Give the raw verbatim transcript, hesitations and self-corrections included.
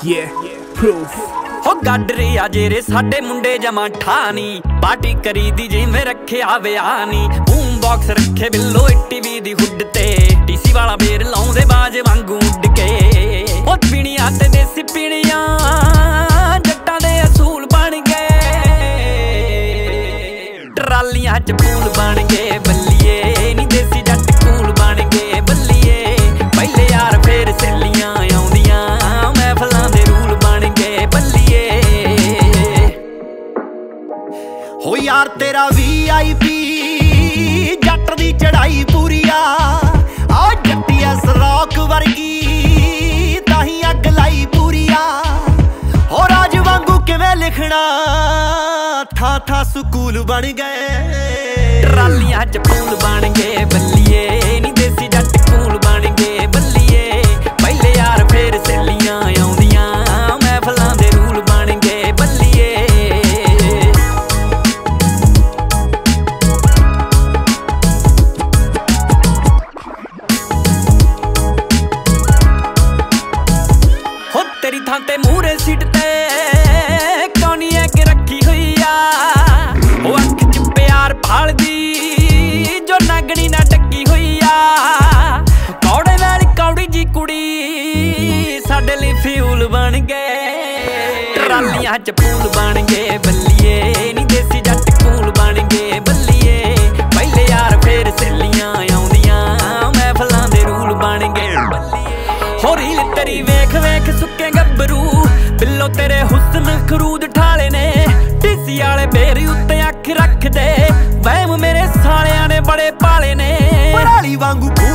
Yeah, proof. हो गाडरे आ जेरे साडे मुंडे जमा ठानी पार्टी करी दी जिवें रखिया विआनी बूम बॉक्स रखे बिल्लो टीवी दी हुड ते टीसी वाला बेर लाउंदे बाज वांगू उड के ओ पीणियां ते देसी पीणियां जट्टां दे असूल बन गए ट्रालियां च फूल बन गए बल्लिए नी देसी जट कूल बन गए बल्लिए पहले यार फेर सहेलियां आउंदियां महफलां दे रूल बन गए बल्लिए हो यार तेरा वी आई पी जट दी चढ़ाई पूरी आ जट्टिया सराख वर्गी ताही अग लाई पूरी आ हो राज वांगू किवें लिखना था था स्कूल बन गए ट्रालियां च फूल बन गए बल्लिए नी देसी जट कूल बन गए बल्लिए पहले यार फेर सहेलियां आउंदियां महफलां दे रूल बन गए बल्लिए हो तेरी थां ते मूहरे सीट ते कौनी एक रखी हुई आ ओ अख च प्यार भालदी जो नागणी ना टकी हुई आ कौड़े नाल कौड़ी जी कुड़ी साडे लई फ्यूल बन गए ट्रालियां च फूल बन गए बल्लिए नी देसी जट कूल बन गए बल्लिए पहले यार फेर सहेलियां आउंदियां महफलां दे रूल बन गए हो रील तेरी वेख वेख सुक्के गब्बरू बिल्लो तेरे हुस्न खरूद ठाले ने टीसी वाले बेरी उत्ते अख रख दे वहम मेरे सालियां ने बड़े पाले ने पराली वांगू